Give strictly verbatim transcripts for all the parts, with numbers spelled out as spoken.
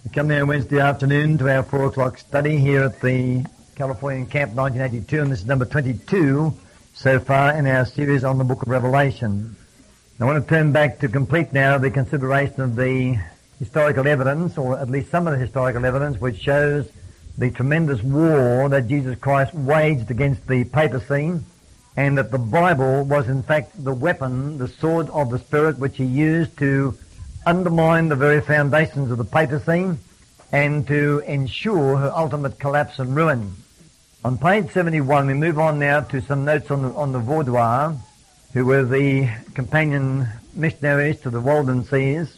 You come there Wednesday afternoon to our four o'clock study here at the Californian Camp nineteen eighty-two, and this is number twenty-two so far in our series on the book of Revelation. I want to turn back to complete now the consideration of the historical evidence, or at least some of the historical evidence, which shows the tremendous war that Jesus Christ waged against the papacy, and that the Bible was in fact the weapon, the sword of the Spirit, which he used to undermine the very foundations of the papacy and to ensure her ultimate collapse and ruin. On page seventy-one, we move on now to some notes on the, on the Vaudois, who were the companion missionaries to the Waldenses.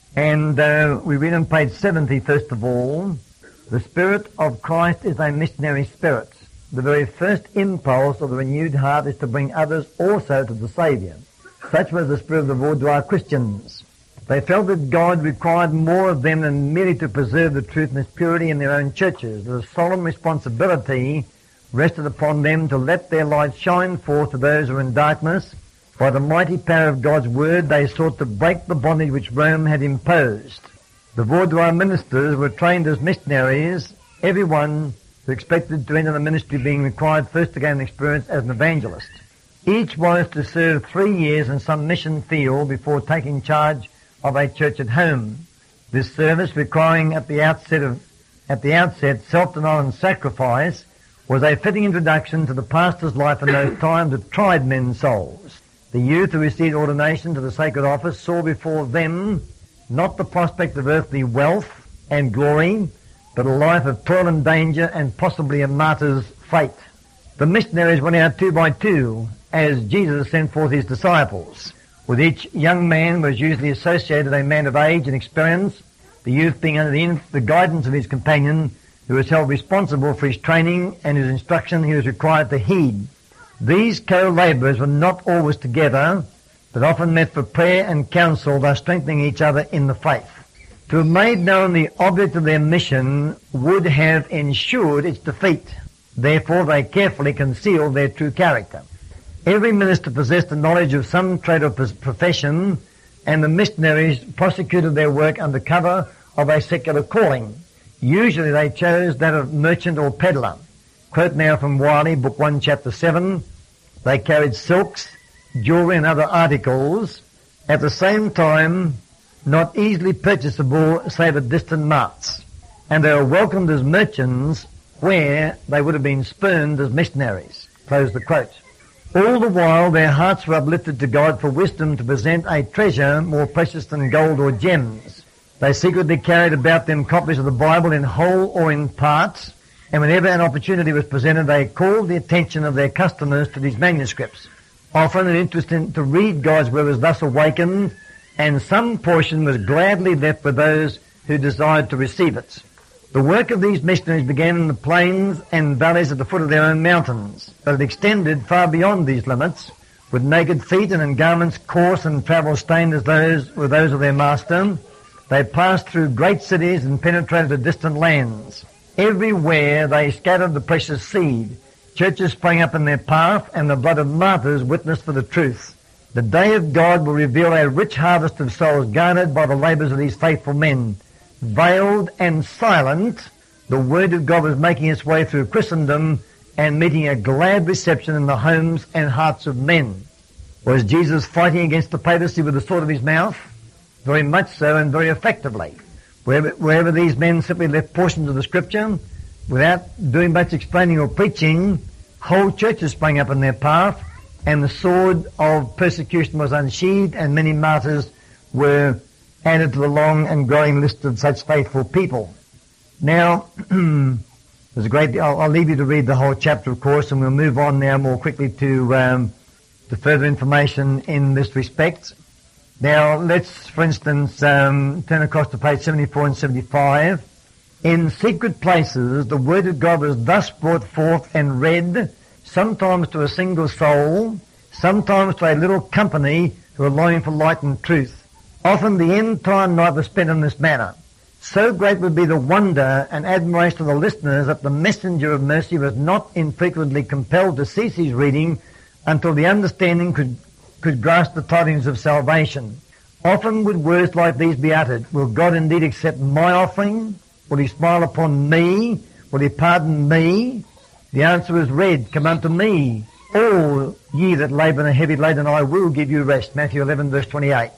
And uh, we read on page seventy, first of all, the Spirit of Christ is a missionary spirit. The very first impulse of the renewed heart is to bring others also to the Saviour. Such was the spirit of the Vaudois Christians. They felt that God required more of them than merely to preserve the truth and its purity in their own churches. The solemn responsibility rested upon them to let their light shine forth to those who are in darkness. By the mighty power of God's word, they sought to break the bondage which Rome had imposed. The Vaudois ministers were trained as missionaries, everyone who expected to enter the ministry being required first to gain experience as an evangelist. Each was to serve three years in some mission field before taking charge of a church at home. This service, requiring at the outset of at the outset self-denial and sacrifice, was a fitting introduction to the pastor's life in those times that tried men's souls. The youth who received ordination to the sacred office saw before them not the prospect of earthly wealth and glory, but a life of toil and danger and possibly a martyr's fate. The missionaries went out two by two as Jesus sent forth his disciples. With each young man was usually associated a man of age and experience, the youth being under the, inf- the guidance of his companion, who was held responsible for his training and his instruction he was required to heed. These co-labourers were not always together, but often met for prayer and counsel, thus strengthening each other in the faith. To have made known the object of their mission would have ensured its defeat. Therefore, they carefully concealed their true character. Every minister possessed a knowledge of some trade or profession, and the missionaries prosecuted their work under cover of a secular calling. Usually they chose that of merchant or peddler. Quote now from Wiley, Book one, Chapter seven. They carried silks, jewelry and other articles, at the same time not easily purchasable save at distant marts, and they were welcomed as merchants where they would have been spurned as missionaries. Close the quote. All the while their hearts were uplifted to God for wisdom to present a treasure more precious than gold or gems. They secretly carried about them copies of the Bible in whole or in parts, and whenever an opportunity was presented, they called the attention of their customers to these manuscripts. Often an interest in, to read God's word was thus awakened, and some portion was gladly left for those who desired to receive it. The work of these missionaries began in the plains and valleys at the foot of their own mountains, but it extended far beyond these limits. With naked feet and in garments coarse and travel-stained as those were those of their master, they passed through great cities and penetrated to distant lands. Everywhere they scattered the precious seed. Churches sprang up in their path, and the blood of martyrs witnessed for the truth. The day of God will reveal a rich harvest of souls garnered by the labours of these faithful men. Veiled and silent, the word of God was making its way through Christendom and meeting a glad reception in the homes and hearts of men. Was Jesus fighting against the papacy with the sword of his mouth? Very much so, and very effectively. Wherever, wherever these men simply left portions of the scripture, without doing much explaining or preaching, whole churches sprang up in their path, and the sword of persecution was unsheathed, and many martyrs were added to the long and growing list of such faithful people. Now, there's a great deal. I'll, I'll leave you to read the whole chapter, of course, and we'll move on now more quickly to, um, to further information in this respect. Now, let's, for instance, um, turn across to page seventy-four and seventy-five. In secret places, the word of God was thus brought forth and read, sometimes to a single soul, sometimes to a little company who were longing for light and truth. Often the entire night was spent in this manner. So great would be the wonder and admiration of the listeners that the messenger of mercy was not infrequently compelled to cease his reading until the understanding could, could grasp the tidings of salvation. Often would words like these be uttered. Will God indeed accept my offering? Will he smile upon me? Will he pardon me? The answer is read, come unto me, all ye that labour and are heavy laden, I will give you rest. Matthew eleven verse twenty-eight.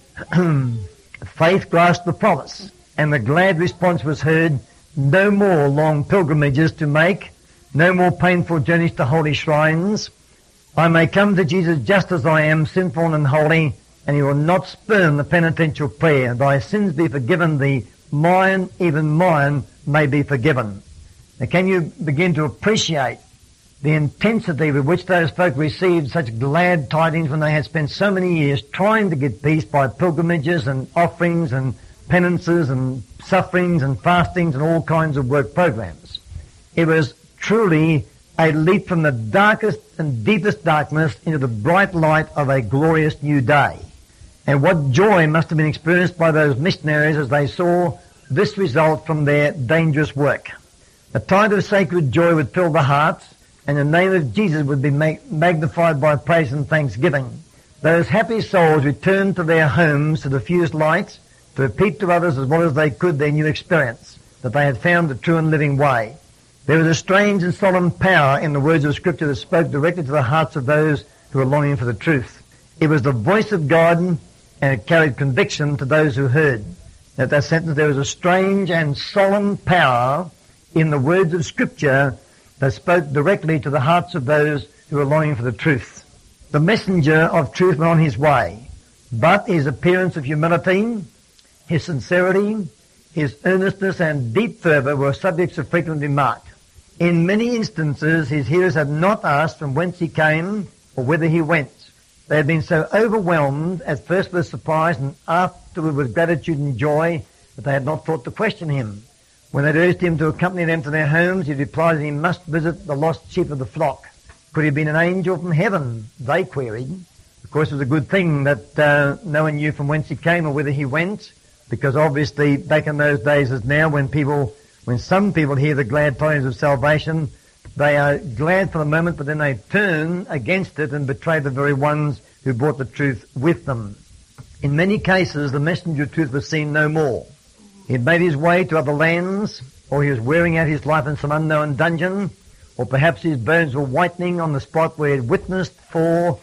Faith grasped the promise, and the glad response was heard, no more long pilgrimages to make, no more painful journeys to holy shrines. I may come to Jesus just as I am, sinful and unholy, and he will not spurn the penitential prayer. Thy sins be forgiven thee, mine, even mine, may be forgiven. Now can you begin to appreciate the intensity with which those folk received such glad tidings when they had spent so many years trying to get peace by pilgrimages and offerings and penances and sufferings and fastings and all kinds of work programs. It was truly a leap from the darkest and deepest darkness into the bright light of a glorious new day. And what joy must have been experienced by those missionaries as they saw this result from their dangerous work. A tide of sacred joy would fill the hearts, and the name of Jesus would be magnified by praise and thanksgiving. Those happy souls returned to their homes to diffuse light, to repeat to others as well as they could their new experience, that they had found the true and living way. There was a strange and solemn power in the words of Scripture that spoke directly to the hearts of those who were longing for the truth. It was the voice of God, and it carried conviction to those who heard. At that sentence, there was a strange and solemn power in the words of Scripture that spoke directly to the hearts of those who were longing for the truth. The messenger of truth went on his way, but his appearance of humility, his sincerity, his earnestness and deep fervour were subjects of frequent remark. In many instances, his hearers had not asked from whence he came or whither he went. They had been so overwhelmed, at first with surprise and afterward with gratitude and joy, that they had not thought to question him. When they urged him to accompany them to their homes, he replied that he must visit the lost sheep of the flock. Could he have been an angel from heaven? They queried. Of course, it was a good thing that uh, no one knew from whence he came or whither he went, because obviously back in those days as now, when people, when some people hear the glad tidings of salvation, they are glad for the moment, but then they turn against it and betray the very ones who brought the truth with them. In many cases, the messenger of truth was seen no more. He had made his way to other lands, or he was wearing out his life in some unknown dungeon, or perhaps his bones were whitening on the spot where he had witnessed for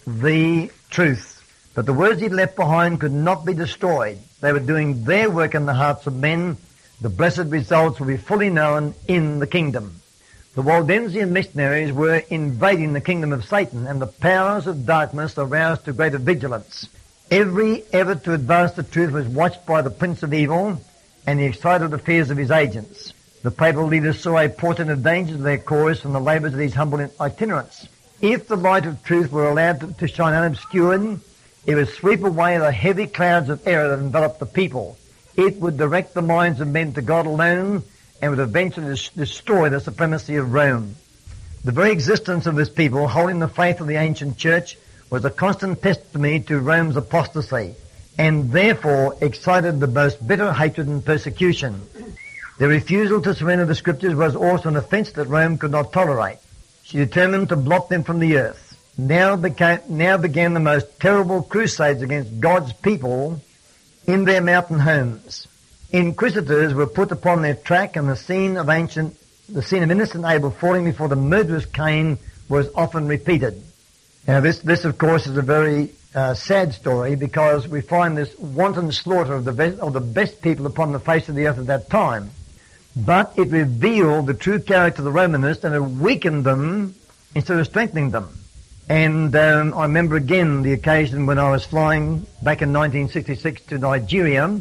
the truth. But the words he left behind could not be destroyed. They were doing their work in the hearts of men. The blessed results will be fully known in the kingdom. The Waldensian missionaries were invading the kingdom of Satan, and the powers of darkness aroused to greater vigilance. Every effort to advance the truth was watched by the prince of evil and the excited affairs of his agents. The papal leaders saw a portent of danger to their cause from the labours of these humble itinerants. If the light of truth were allowed to, to shine unobscured, it would sweep away the heavy clouds of error that enveloped the people. It would direct the minds of men to God alone and would eventually des- destroy the supremacy of Rome. The very existence of this people, holding the faith of the ancient church, was a constant testimony to Rome's apostasy, and therefore excited the most bitter hatred and persecution. Their refusal to surrender the Scriptures was also an offence that Rome could not tolerate. She determined to blot them from the earth. Now, became, now began the most terrible crusades against God's people in their mountain homes. Inquisitors were put upon their track, and the scene of ancient, the scene of innocent Abel falling before the murderous Cain was often repeated. Now, this, this of course, is a very uh, sad story, because we find this wanton slaughter of the best, of the best people upon the face of the earth at that time. But it revealed the true character of the Romanists, and it weakened them instead of strengthening them. And um, I remember again the occasion when I was flying back in nineteen sixty-six to Nigeria,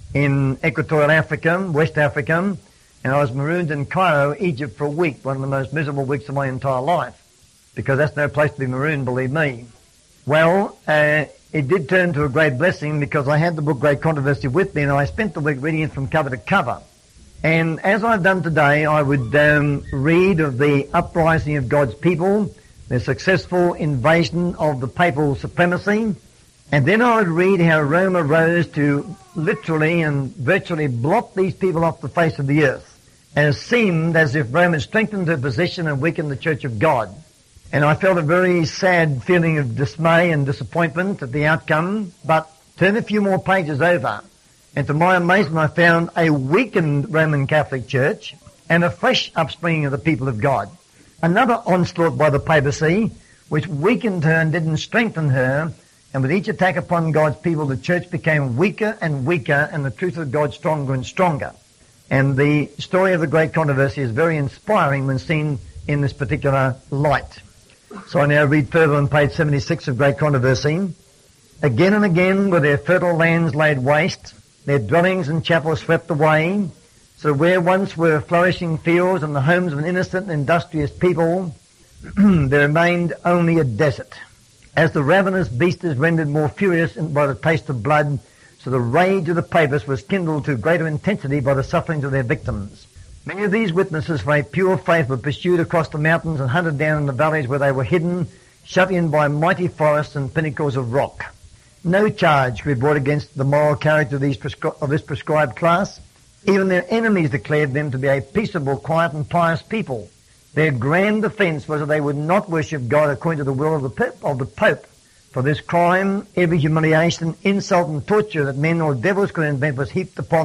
in Equatorial Africa, West Africa, and I was marooned in Cairo, Egypt for a week, one of the most miserable weeks of my entire life, because that's no place to be marooned, believe me. Well, uh, it did turn to a great blessing, because I had the book Great Controversy with me, and I spent the week reading it from cover to cover. And as I've done today, I would um, read of the uprising of God's people, the successful invasion of the papal supremacy, and then I would read how Rome arose to literally and virtually blot these people off the face of the earth. And it seemed as if Rome had strengthened her position and weakened the Church of God. And I felt a very sad feeling of dismay and disappointment at the outcome, but Turn a few more pages over, and to my amazement I found a weakened Roman Catholic Church and a fresh upspringing of the people of God. Another onslaught by the papacy, which weakened her and didn't strengthen her, and with each attack upon God's people, the church became weaker and weaker, and the truth of God stronger and stronger. And the story of the Great Controversy is very inspiring when seen in this particular light. So I now read further on page seventy-six of Great Controversy. Again and again were their fertile lands laid waste, their dwellings and chapels swept away, so where once were flourishing fields and the homes of an innocent and industrious people, there remained only a desert. As the ravenous beast is rendered more furious by the taste of blood, so the rage of the papists was kindled to greater intensity by the sufferings of their victims. Many of these witnesses for a pure faith were pursued across the mountains and hunted down in the valleys where they were hidden, shut in by mighty forests and pinnacles of rock. No charge could be brought against the moral character of, these prescri- of this prescribed class. Even their enemies declared them to be a peaceable, quiet and pious people. Their grand defence was that they would not worship God according to the will of the, Pope, of the Pope. For this crime, every humiliation, insult and torture that men or devils could invent was heaped upon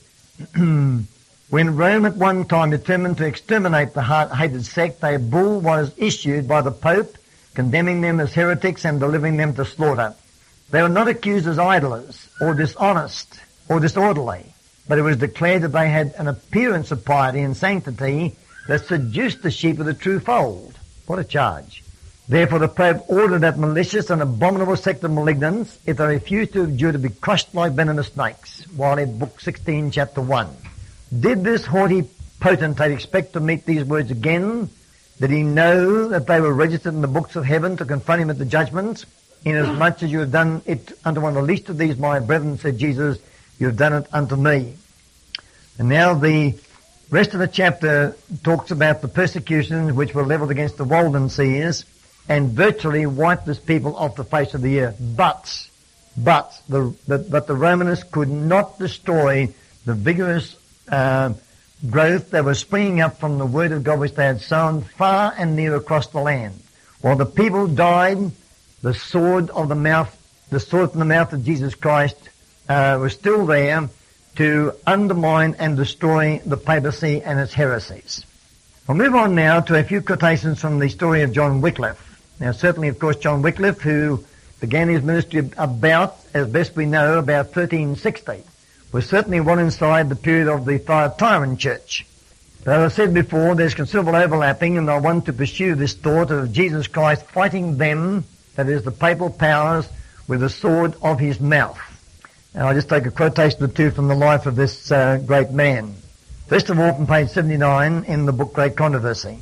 them. When Rome at one time determined to exterminate the hated sect, a bull was issued by the Pope, condemning them as heretics and delivering them to slaughter. They were not accused as idlers, or dishonest, or disorderly, but it was declared that they had an appearance of piety and sanctity that seduced the sheep of the true fold. What a charge. Therefore the Pope ordered that malicious and abominable sect of malignants, if they refused to endure, to be crushed like venomous snakes, while in Book sixteen, Chapter one. Did this haughty potentate expect to meet these words again? Did he know that they were registered in the books of heaven to confront him at the judgment? Inasmuch as you have done it unto one of the least of these, my brethren, said Jesus, you have done it unto me. And now the rest of the chapter talks about the persecutions which were levelled against the Waldenses and virtually wiped this people off the face of the earth. But, but, the, the, but the Romanists could not destroy the vigorous uh, growth that was springing up from the word of God which they had sown far and near across the land. While the people died, the sword of the mouth, the sword from the mouth of Jesus Christ uh, was still there to undermine and destroy the papacy and its heresies. We'll move on now to a few quotations from the story of John Wycliffe. Now certainly, of course, John Wycliffe, who began his ministry about, as best we know, about thirteen sixty, was certainly one inside the period of the Thyatiran Church. But as I said before, there's considerable overlapping, and I want to pursue this thought of Jesus Christ fighting them, that is, the papal powers, with the sword of his mouth. And I'll just take a quotation or two from the life of this uh, great man. First of all, from page seventy-nine in the book Great Controversy.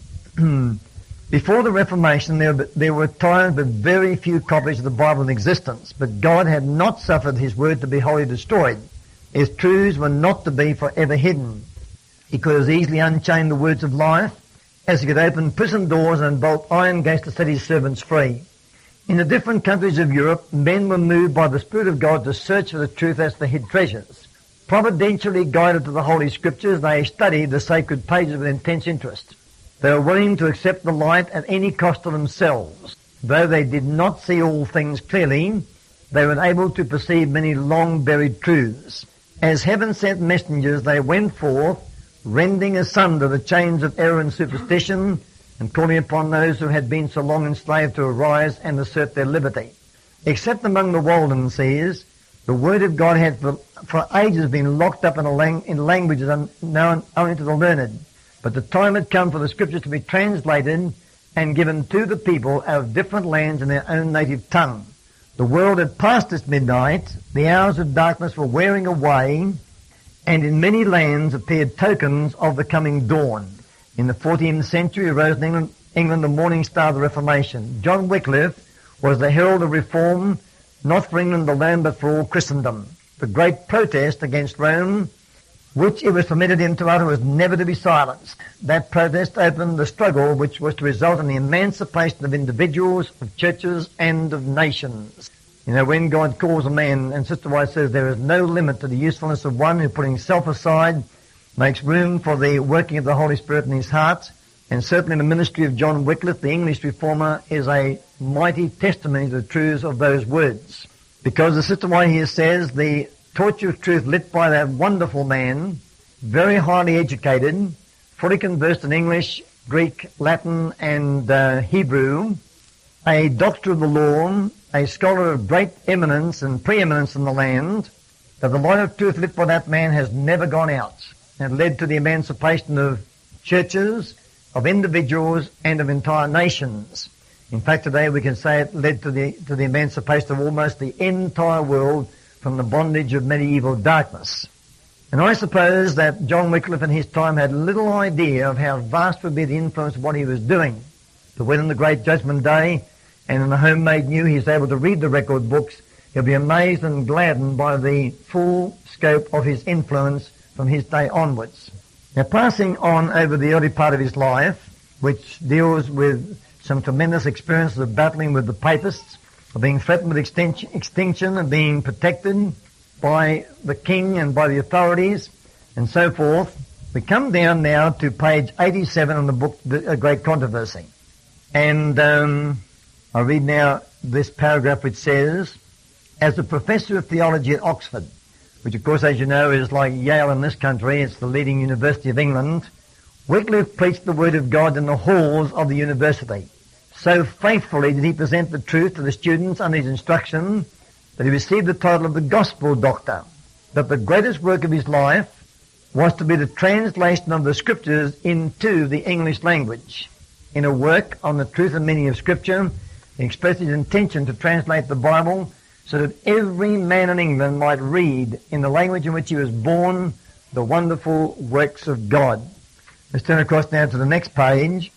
Before the Reformation, there, there were times with very few copies of the Bible in existence, but God had not suffered his word to be wholly destroyed. Its truths were not to be forever hidden. He could as easily unchain the words of life as he could open prison doors and bolt iron gates to set his servants free. In the different countries of Europe, men were moved by the Spirit of God to search for the truth as the hid treasures. Providentially guided to the Holy Scriptures, they studied the sacred pages with intense interest. They were willing to accept the light at any cost to themselves. Though they did not see all things clearly, they were able to perceive many long-buried truths. As heaven-sent messengers, they went forth, rending asunder the chains of error and superstition, and calling upon those who had been so long enslaved to arise and assert their liberty. Except among the Waldenses, the Word of God had for, for ages been locked up in, a lang- in languages unknown only to the learned. But the time had come for the Scriptures to be translated and given to the people out of different lands in their own native tongue. The world had passed its midnight, the hours of darkness were wearing away, and in many lands appeared tokens of the coming dawn. In the fourteenth century arose in England, England the morning star of the Reformation. John Wycliffe was the herald of reform, not for England alone but for all Christendom. The great protest against Rome, which it was permitted him to utter, was never to be silenced. That protest opened the struggle which was to result in the emancipation of individuals, of churches, and of nations. You know, when God calls a man, and Sister White says there is no limit to the usefulness of one who, putting self aside, makes room for the working of the Holy Spirit in his heart. And certainly the ministry of John Wycliffe, the English reformer, is a mighty testimony to the truths of those words. Because the Sister White here says the torch of truth lit by that wonderful man, very highly educated, fully conversed in English, Greek, Latin, and uh, Hebrew, a doctor of the law, a scholar of great eminence and preeminence in the land, that the light of truth lit by that man has never gone out, and led to the emancipation of churches, of individuals, and of entire nations. In fact, today we can say it led to the to the emancipation of almost the entire world from the bondage of medieval darkness. And I suppose that John Wycliffe in his time had little idea of how vast would be the influence of what he was doing. But when in the Great Judgment Day and in the home made new he's able to read the record books, he'll be amazed and gladdened by the full scope of his influence from his day onwards. Now, passing on over the early part of his life, which deals with some tremendous experiences of battling with the papists, of being threatened with extinction, extinction and being protected by the king and by the authorities and so forth, we come down now to page eighty-seven in the book, The Great Controversy. And um, I read now this paragraph which says, as a professor of theology at Oxford, which of course, as you know, is like Yale in this country, it's the leading university of England, Wycliffe preached the word of God in the halls of the university. So faithfully did he present the truth to the students under his instruction that he received the title of the Gospel Doctor, that the greatest work of his life was to be the translation of the Scriptures into the English language. In a work on the truth and meaning of Scripture, he expressed his intention to translate the Bible so that every man in England might read in the language in which he was born the wonderful works of God. Let's turn across now to the next page.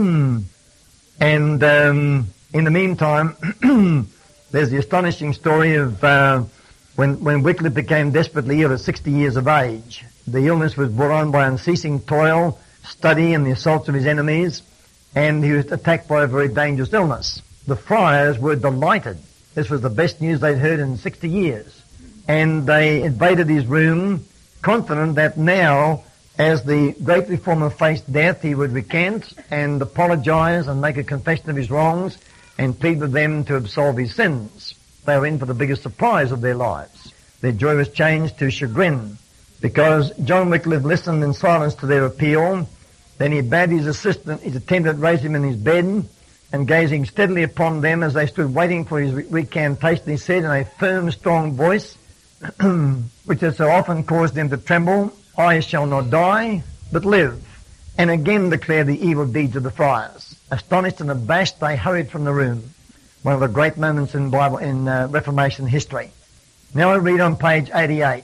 And um, in the meantime, there's the astonishing story of uh, when, when Wycliffe became desperately ill at sixty years of age. The illness was brought on by unceasing toil, study, and the assaults of his enemies, and he was attacked by a very dangerous illness. The friars were delighted. This was the best news they'd heard in sixty years. And they invaded his room, confident that now, as the great reformer faced death, he would recant and apologize and make a confession of his wrongs and plead with them to absolve his sins. They were in for the biggest surprise of their lives. Their joy was changed to chagrin because John Wycliffe listened in silence to their appeal. Then he bade his assistant, his attendant, raise him in his bed, and gazing steadily upon them as they stood waiting for his recantation, he said in a firm, strong voice, which has so often caused them to tremble, I shall not die, but live, and again declare the evil deeds of the friars. Astonished and abashed, they hurried from the room. One of the great moments in Bible in uh, Reformation history. Now I read on page eighty-eight.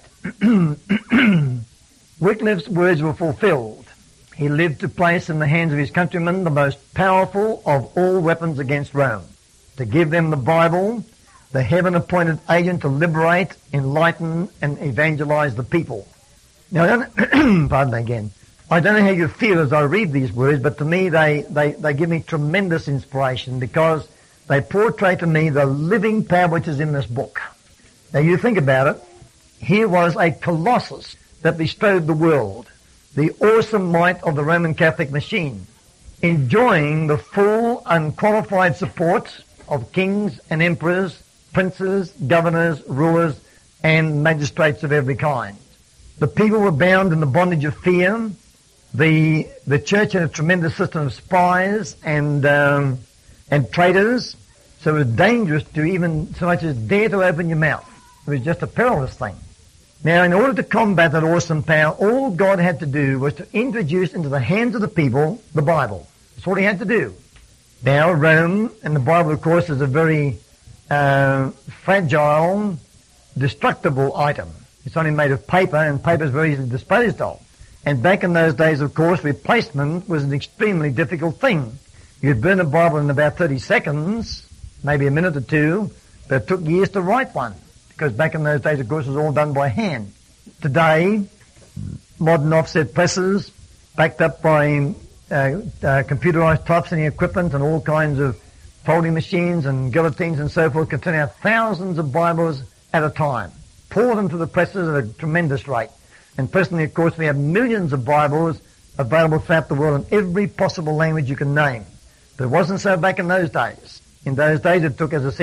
Wycliffe's words were fulfilled. He lived to place in the hands of his countrymen the most powerful of all weapons against Rome, to give them the Bible, the heaven-appointed agent to liberate, enlighten, and evangelize the people. Now, I don't, pardon me again. I don't know how you feel as I read these words, but to me they, they, they give me tremendous inspiration because they portray to me the living power which is in this book. Now, you think about it. Here was a colossus that bestrode the world, the awesome might of the Roman Catholic machine, enjoying the full, unqualified support of kings and emperors, princes, governors, rulers, and magistrates of every kind. The people were bound in the bondage of fear. The the church had a tremendous system of spies and um, and traitors, so it was dangerous to even so much as dare to open your mouth. It was just a perilous thing. Now, in order to combat that awesome power, all God had to do was to introduce into the hands of the people the Bible. That's all he had to do. Now, Rome, and the Bible, of course, is a very uh, fragile, destructible item. It's only made of paper, and paper is very easily disposed of. And back in those days, of course, replacement was an extremely difficult thing. You'd burn a Bible in about thirty seconds, maybe a minute or two, but it took years to write one. Because back in those days, of course, it was all done by hand. Today, modern offset presses, backed up by uh, uh, computerized typesetting equipment and all kinds of folding machines and guillotines and so forth, can turn out thousands of Bibles at a time. Pour them to the presses at a tremendous rate. And presently, of course, we have millions of Bibles available throughout the world in every possible language you can name. But it wasn't so back in those days. In those days, it took, as I said,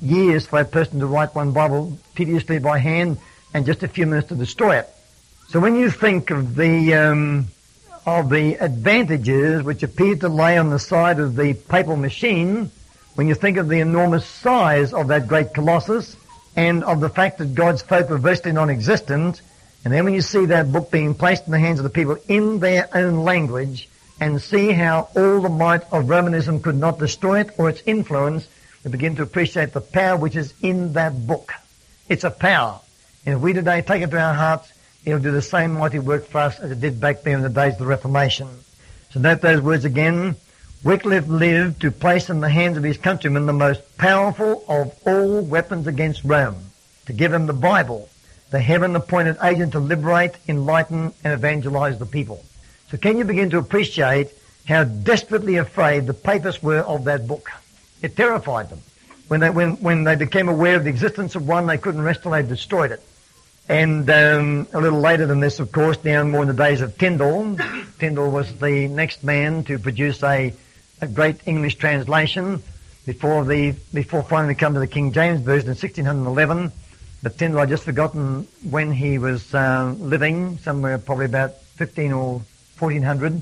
years for a person to write one Bible tediously by hand and just a few minutes to destroy it. So when you think of the um, of the advantages which appear to lay on the side of the papal machine, when you think of the enormous size of that great colossus and of the fact that God's folk were virtually non-existent, and then when you see that book being placed in the hands of the people in their own language and see how all the might of Romanism could not destroy it or its influence, we begin to appreciate the power which is in that book. It's a power. And if we today take it to our hearts, it'll do the same mighty work for us as it did back there in the days of the Reformation. So note those words again. Wycliffe lived to place in the hands of his countrymen the most powerful of all weapons against Rome, to give them the Bible, the heaven-appointed agent to liberate, enlighten, and evangelize the people. So can you begin to appreciate how desperately afraid the papists were of that book? It terrified them. When they, when, when they became aware of the existence of one, they couldn't rest till they destroyed it. And um, a little later than this, of course, down more in the days of Tyndall, Tyndall was the next man to produce a, a great English translation before the before finally come to the King James Version in sixteen eleven. But Tyndall, I'd just forgotten when he was uh, living, somewhere probably about fifteen or fourteen hundred.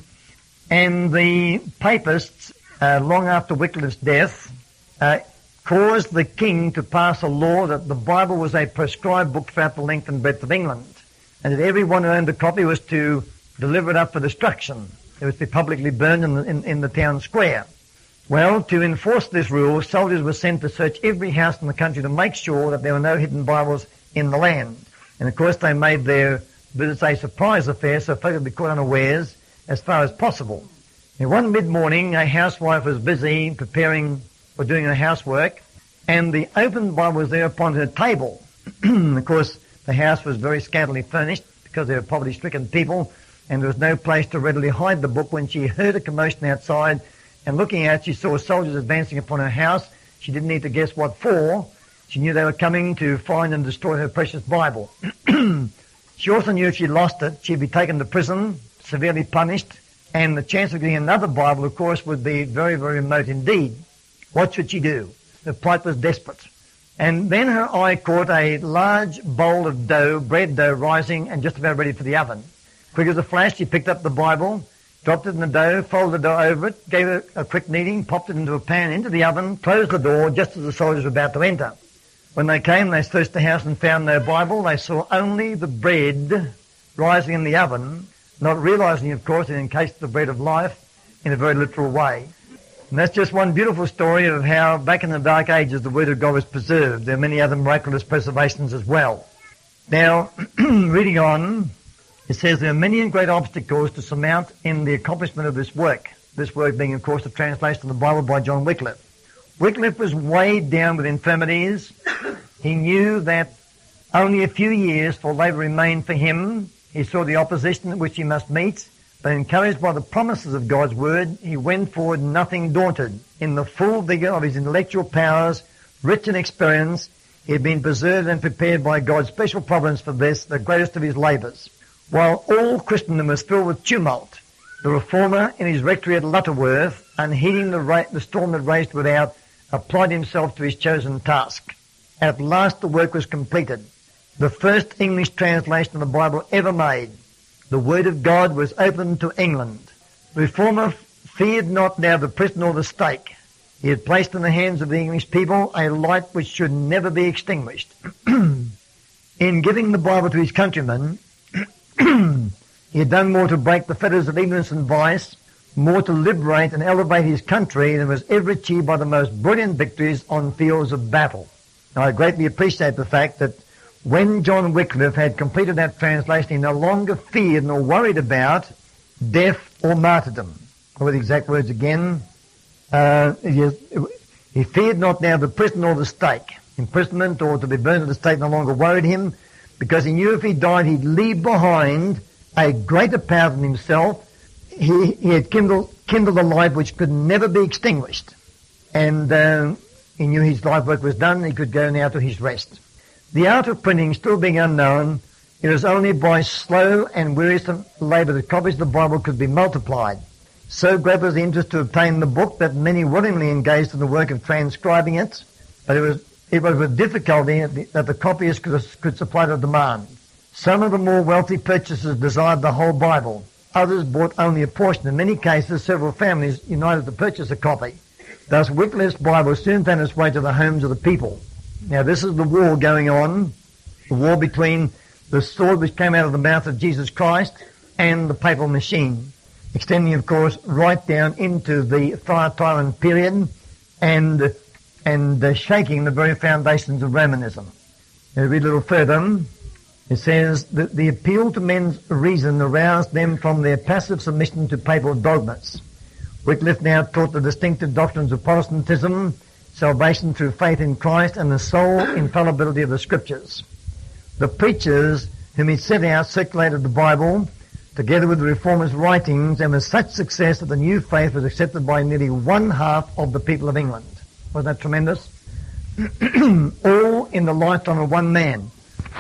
And the papists, uh, long after Wycliffe's death, uh, caused the king to pass a law that the Bible was a prescribed book throughout the length and breadth of England, and that everyone who owned a copy was to deliver it up for destruction. It was to be publicly burned in the, in, in the town square. Well, to enforce this rule, soldiers were sent to search every house in the country to make sure that there were no hidden Bibles in the land. And of course they made their visits a surprise affair so folk would be caught unawares as far as possible. And one mid-morning, a housewife was busy preparing or doing her housework, and the open Bible was there upon her table. Of course, the house was very scantily furnished because they were poverty-stricken people, and there was no place to readily hide the book. When she heard a commotion outside, and looking out, she saw soldiers advancing upon her house. She didn't need to guess what for. She knew they were coming to find and destroy her precious Bible. She also knew if she lost it, she'd be taken to prison, severely punished, and the chance of getting another Bible, of course, would be very, very remote indeed. What should she do? The plight was desperate. And then her eye caught a large bowl of dough, bread dough, rising and just about ready for the oven. Quick as a flash, she picked up the Bible, dropped it in the dough, folded the dough over it, gave it a quick kneading, popped it into a pan, into the oven, closed the door just as the soldiers were about to enter. When they came, they searched the house and found no Bible. They saw only the bread rising in the oven, not realizing, of course, it encased the bread of life in a very literal way. And that's just one beautiful story of how back in the Dark Ages the Word of God was preserved. There are many other miraculous preservations as well. Now, reading on, it says there are many and great obstacles to surmount in the accomplishment of this work. This work being, of course, the translation of the Bible by John Wycliffe. Wycliffe was weighed down with infirmities. He knew that only a few years for labour remained for him. He saw the opposition which he must meet. But encouraged by the promises of God's Word, he went forward nothing daunted. In the full vigour of his intellectual powers, rich in experience, he had been preserved and prepared by God's special providence for this, the greatest of his labours. While all Christendom was filled with tumult, the Reformer in his rectory at Lutterworth, unheeding the, ra- the storm that raged without, applied himself to his chosen task. At last the work was completed. The first English translation of the Bible ever made. The Word of God was opened to England. The Reformer feared not now the prison or the stake. He had placed in the hands of the English people a light which should never be extinguished. In giving the Bible to his countrymen, he had done more to break the fetters of ignorance and vice, more to liberate and elevate his country than was ever achieved by the most brilliant victories on fields of battle. Now, I greatly appreciate the fact that when John Wycliffe had completed that translation, he no longer feared nor worried about death or martyrdom. Or the exact words again, uh, he, he feared not now the prison or the stake. Imprisonment or to be burned at the stake no longer worried him, because he knew if he died he'd leave behind a greater power than himself. He, he had kindled, kindled a light which could never be extinguished. And uh, he knew his life work was done, he could go now to his rest. The art of printing still being unknown, it was only by slow and wearisome labour that copies of the Bible could be multiplied. So great was the interest to obtain the book that many willingly engaged in the work of transcribing it, but it was it was with difficulty that the copyists could, could supply the demand. Some of the more wealthy purchasers desired the whole Bible. Others bought only a portion. In many cases, several families united to purchase a copy. Thus, Wycliffe's Bible soon found its way to the homes of the people. Now, this is the war going on, the war between the sword which came out of the mouth of Jesus Christ and the papal machine, extending, of course, right down into the Thyatira period and and uh, shaking the very foundations of Romanism. Now, read a little further. It says that the appeal to men's reason aroused them from their passive submission to papal dogmas. Wycliffe now taught the distinctive doctrines of Protestantism, salvation through faith in Christ, and the sole infallibility of the Scriptures. The preachers whom he sent out circulated the Bible together with the Reformers' writings, and with such success that the new faith was accepted by nearly one half of the people of England. Wasn't that tremendous? All in the lifetime of one man.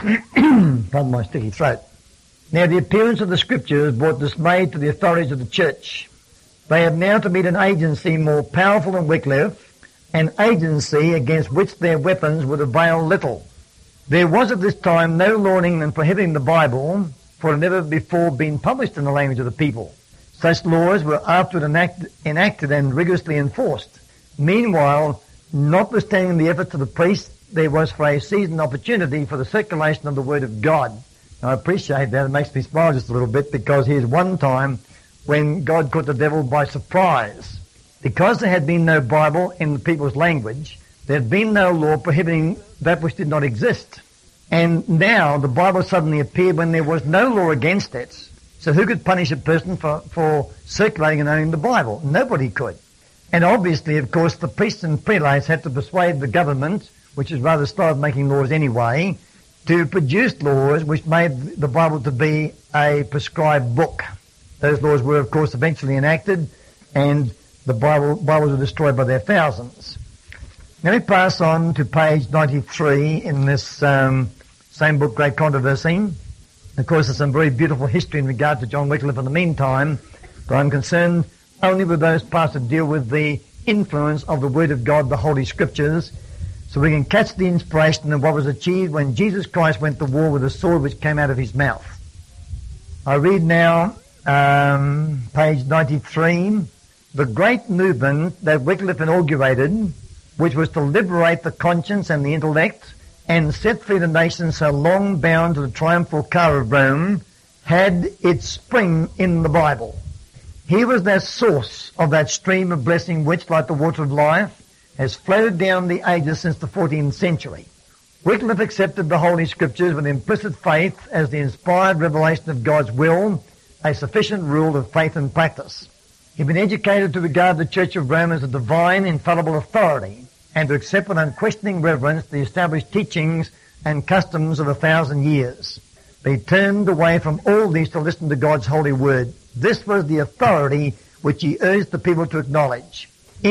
Pardon my sticky throat. Now, the appearance of the Scriptures brought dismay to the authorities of the church. They had now to meet an agency more powerful than Wycliffe, an agency against which their weapons would avail little. There was at this time no law in England prohibiting the Bible, for it had never before been published in the language of the people. Such laws were afterward enact- enacted and rigorously enforced. Meanwhile, notwithstanding the efforts of the priests, there was for a season opportunity for the circulation of the Word of God. I appreciate that. It makes me smile just a little bit, because here's one time when God caught the devil by surprise. Because there had been no Bible in the people's language, there had been no law prohibiting that which did not exist. And now the Bible suddenly appeared when there was no law against it. So who could punish a person for, for circulating and owning the Bible? Nobody could. And obviously, of course, the priests and prelates had to persuade the government, which is rather slow at making laws anyway, to produce laws which made the Bible to be a prescribed book. Those laws were, of course, eventually enacted, and the Bible, Bibles were destroyed by their thousands. Now we pass on to page ninety-three in this um, same book, Great Controversy. Of course, there's some very beautiful history in regard to John Wycliffe in the meantime, but I'm concerned only with those parts that deal with the influence of the Word of God, the Holy Scriptures, so we can catch the inspiration of what was achieved when Jesus Christ went to war with a sword which came out of his mouth. I read now um, page ninety-three. The great movement that Wycliffe inaugurated, which was to liberate the conscience and the intellect and set free the nations so long bound to the triumphal car of Rome, had its spring in the Bible. He was that source of that stream of blessing which, like the water of life, has flowed down the ages since the fourteenth century. Wycliffe accepted the Holy Scriptures with implicit faith as the inspired revelation of God's will, a sufficient rule of faith and practice. He'd been educated to regard the Church of Rome as a divine, infallible authority, and to accept with unquestioning reverence the established teachings and customs of a thousand years. They turned away from all these to listen to God's holy word. This was the authority which he urged the people to acknowledge.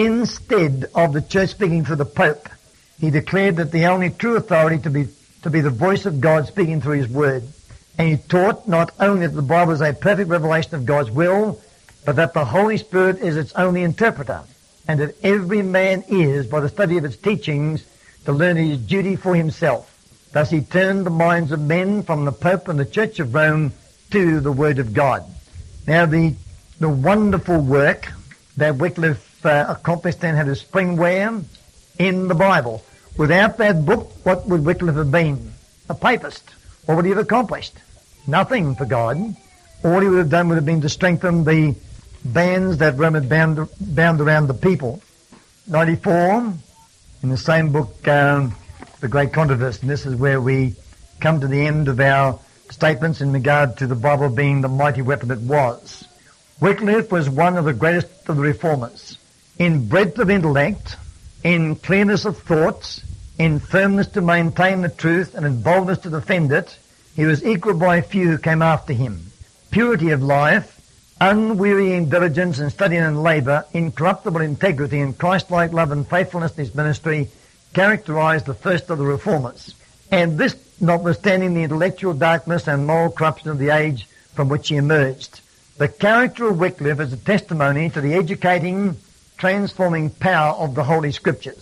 Instead of the church speaking through the Pope, he declared that the only true authority to be to be the voice of God speaking through his word. And he taught not only that the Bible is a perfect revelation of God's will, but that the Holy Spirit is its only interpreter, and that every man is, by the study of its teachings, to learn his duty for himself. Thus he turned the minds of men from the Pope and the Church of Rome to the Word of God. Now the the wonderful work that Wycliffe uh, accomplished then had a spring where? In the Bible. Without that book, what would Wycliffe have been? A papist. What would he have accomplished? Nothing for God. All he would have done would have been to strengthen the bands that Rome had bound, bound around the people. ninety-four, in the same book, um, The Great Controversy, and this is where we come to the end of our statements in regard to the Bible being the mighty weapon it was. Wycliffe was one of the greatest of the reformers. In breadth of intellect, in clearness of thoughts, in firmness to maintain the truth, and in boldness to defend it, he was equalled by few who came after him. Purity of life, unwearying diligence in study and labour, incorruptible integrity, and Christ-like love and faithfulness in his ministry characterized the first of the reformers. And this notwithstanding the intellectual darkness and moral corruption of the age from which he emerged. The character of Wycliffe is a testimony to the educating, transforming power of the Holy Scriptures.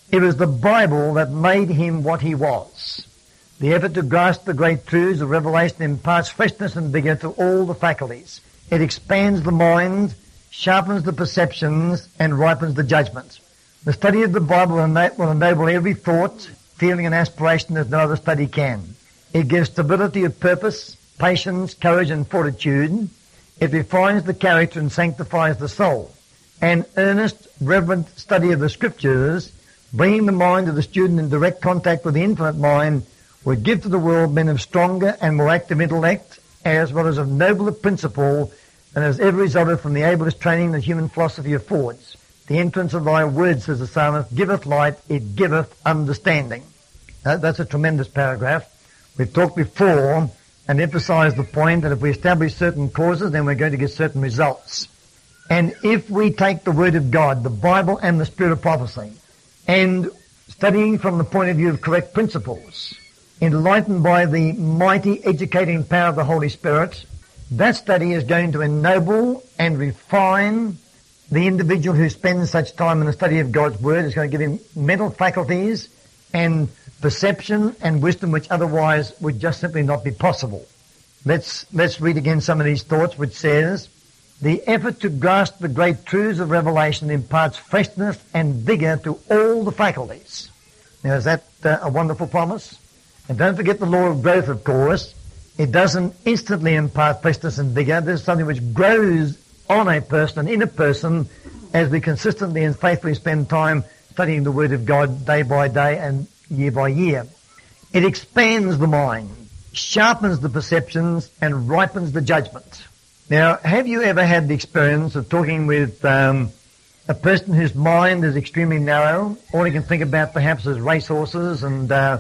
It was the Bible that made him what he was. The effort to grasp the great truths of revelation imparts freshness and vigor to all the faculties. It expands the mind, sharpens the perceptions, and ripens the judgment. The study of the Bible will enable every thought, feeling, and aspiration as no other study can. It gives stability of purpose, patience, courage, and fortitude. It refines the character and sanctifies the soul. An earnest, reverent study of the Scriptures, bringing the mind of the student in direct contact with the infinite mind, would give to the world men of stronger and more active intellect, as well as of nobler principle, and has ever resulted from the ablest training that human philosophy affords. The entrance of thy word, says the psalmist, giveth light, it giveth understanding. That, that's a tremendous paragraph. We've talked before and emphasized the point that if we establish certain causes, then we're going to get certain results. And if we take the Word of God, the Bible and the Spirit of prophecy, and studying from the point of view of correct principles, enlightened by the mighty educating power of the Holy Spirit, that study is going to ennoble and refine the individual who spends such time in the study of God's Word. Is going to give him mental faculties and perception and wisdom which otherwise would just simply not be possible. Let's, let's read again some of these thoughts, which says, the effort to grasp the great truths of revelation imparts freshness and vigor to all the faculties. Now, is that uh, a wonderful promise? And don't forget the law of growth, of course. It doesn't instantly impart freshness and vigor. This is something which grows on a person, in a person, as we consistently and faithfully spend time studying the Word of God day by day and year by year. It expands the mind, sharpens the perceptions, and ripens the judgment. Now, have you ever had the experience of talking with um, a person whose mind is extremely narrow? All he can think about perhaps is racehorses and uh,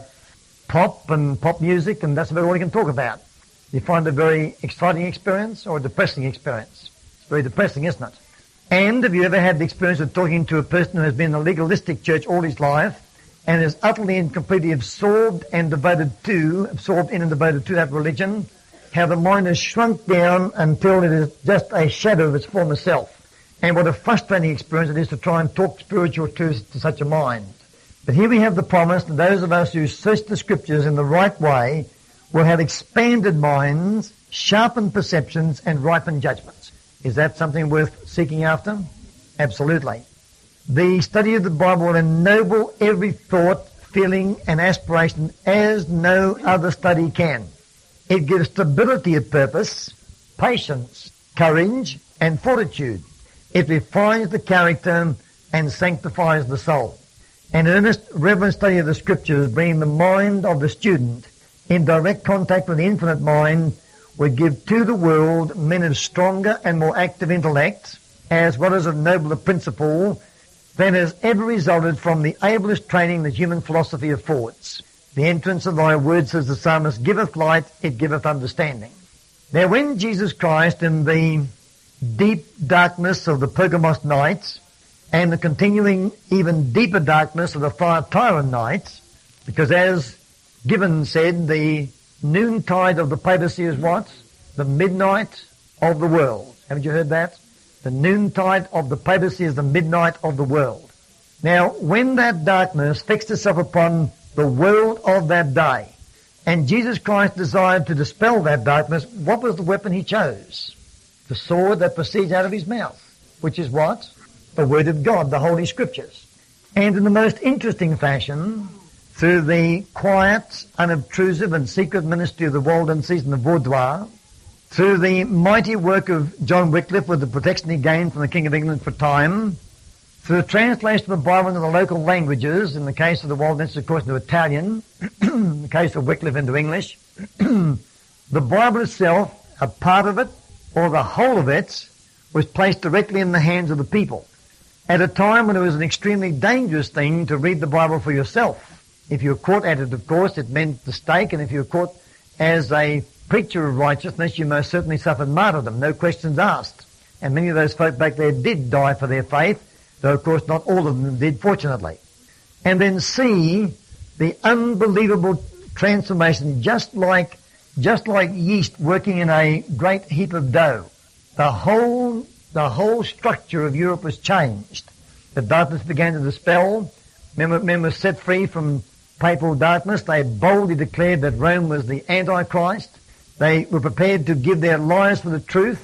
pop and pop music, and that's about all he can talk about. You find it a very exciting experience or a depressing experience? It's very depressing, isn't it? And have you ever had the experience of talking to a person who has been in a legalistic church all his life and is utterly and completely absorbed and devoted to, absorbed in and devoted to that religion, how the mind has shrunk down until it is just a shadow of its former self? And what a frustrating experience it is to try and talk spiritual truths to such a mind. But here we have the promise that those of us who search the Scriptures in the right way will have expanded minds, sharpened perceptions, and ripened judgments. Is that something worth seeking after? Absolutely. The study of the Bible will ennoble every thought, feeling, and aspiration as no other study can. It gives stability of purpose, patience, courage, and fortitude. It refines the character and sanctifies the soul. An earnest, reverent study of the Scriptures, bringing the mind of the student in direct contact with the infinite mind, would give to the world men of stronger and more active intellect, as well as of nobler principle, than has ever resulted from the ablest training that human philosophy affords. The entrance of thy word, says the psalmist, giveth light, it giveth understanding. Now, when Jesus Christ, in the deep darkness of the Pergamos nights, and the continuing even deeper darkness of the Thyatira nights, because as Gibbon said, the noontide of the papacy is what? The midnight of the world. Haven't you heard that? The noontide of the papacy is the midnight of the world. Now, when that darkness fixed itself upon the world of that day, and Jesus Christ desired to dispel that darkness, what was the weapon he chose? The sword that proceeds out of his mouth, which is what? The Word of God, the Holy Scriptures. And in the most interesting fashion, through the quiet, unobtrusive and secret ministry of the Waldenses and the Vaudois, through the mighty work of John Wycliffe with the protection he gained from the King of England for time, through the translation of the Bible into the local languages, in the case of the Waldenses, of course, into Italian, in the case of Wycliffe into English, the Bible itself, a part of it, or the whole of it, was placed directly in the hands of the people. At a time when it was an extremely dangerous thing to read the Bible for yourself. If you were caught at it, of course, it meant the stake, and if you were caught as a preacher of righteousness, you most certainly suffered martyrdom, no questions asked. And many of those folk back there did die for their faith, though of course not all of them did, fortunately. And then see the unbelievable transformation, just like, just like yeast working in a great heap of dough. The whole, the whole structure of Europe was changed. The darkness began to dispel. men, men were set free from papal darkness. They boldly declared that Rome was the Antichrist. They were prepared to give their lives for the truth,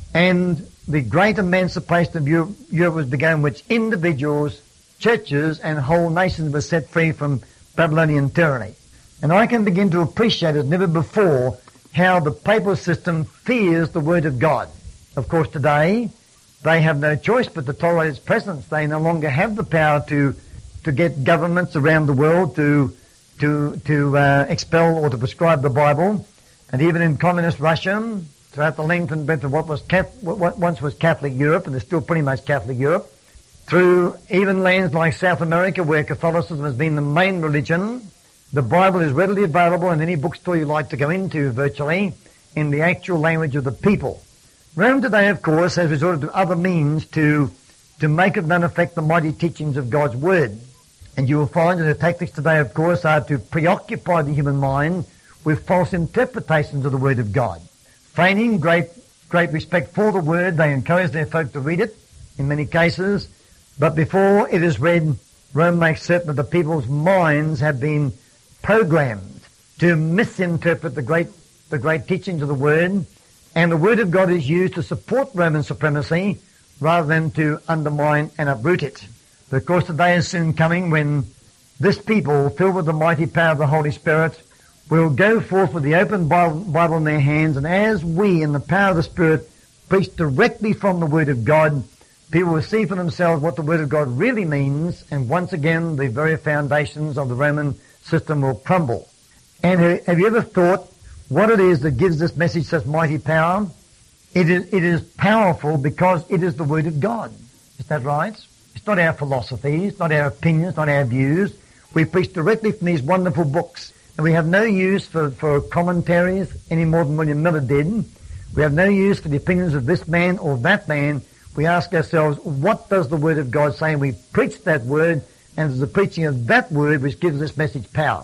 and the great emancipation of Europe, Europe was begun, which individuals, churches, and whole nations were set free from Babylonian tyranny. And I can begin to appreciate as never before how the papal system fears the Word of God. Of course, today, they have no choice but to tolerate its presence. They no longer have the power to to get governments around the world to to to uh, expel or to prescribe the Bible. And even in communist Russia, throughout the length and breadth of what was what once was Catholic Europe, and is still pretty much Catholic Europe, through even lands like South America where Catholicism has been the main religion, the Bible is readily available in any bookstore you like to go into virtually in the actual language of the people. Rome today, of course, has resorted to other means to to make of none effect the mighty teachings of God's Word. And you will find that the tactics today, of course, are to preoccupy the human mind with false interpretations of the Word of God. Feigning great great respect for the Word, they encourage their folk to read it, in many cases. But before it is read, Rome makes certain that the people's minds have been programmed to misinterpret the great the great teachings of the Word, and the Word of God is used to support Roman supremacy rather than to undermine and uproot it. But of course the day is soon coming when this people, filled with the mighty power of the Holy Spirit, will go forth with the open Bible in their hands, and as we, in the power of the Spirit, preach directly from the Word of God, people will see for themselves what the Word of God really means, and once again the very foundations of the Roman system will crumble. And have you ever thought what it is that gives this message such mighty power? It is, it is powerful because it is the Word of God. Is that right? It's not our philosophies, not our opinions, not our views. We preach directly from these wonderful books. And we have no use for, for commentaries any more than William Miller did. We have no use for the opinions of this man or that man. We ask ourselves, what does the Word of God say? And we preach that Word, and it's the preaching of that Word which gives this message power.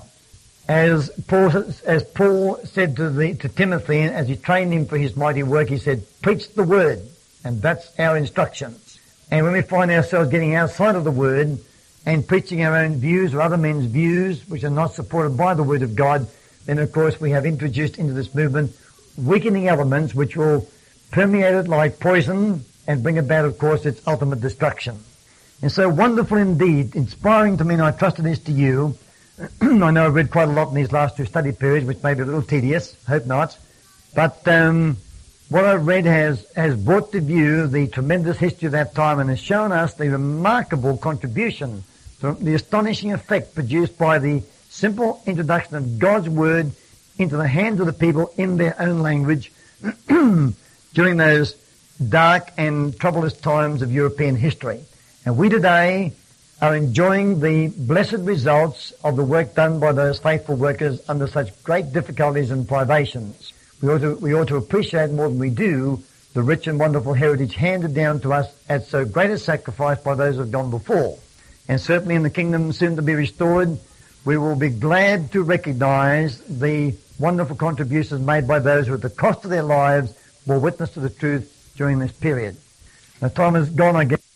As Paul, as Paul said to, the, to Timothy, as he trained him for his mighty work, he said, preach the Word. And that's our instructions. And when we find ourselves getting outside of the Word and preaching our own views or other men's views which are not supported by the Word of God, then of course we have introduced into this movement weakening elements which will permeate it like poison and bring about, of course, its ultimate destruction. And so wonderful indeed, inspiring to me, and I trust it is to you. I know I've read quite a lot in these last two study periods, which may be a little tedious, hope not. But um, what I've read has, has brought to view the tremendous history of that time and has shown us the remarkable contribution, the astonishing effect produced by the simple introduction of God's Word into the hands of the people in their own language during those dark and troublous times of European history. And we today are enjoying the blessed results of the work done by those faithful workers under such great difficulties and privations. We ought to, we ought to appreciate more than we do the rich and wonderful heritage handed down to us at so great a sacrifice by those who have gone before. And certainly in the kingdom soon to be restored, we will be glad to recognize the wonderful contributions made by those who at the cost of their lives bore witness to the truth during this period. Now time has gone, I guess.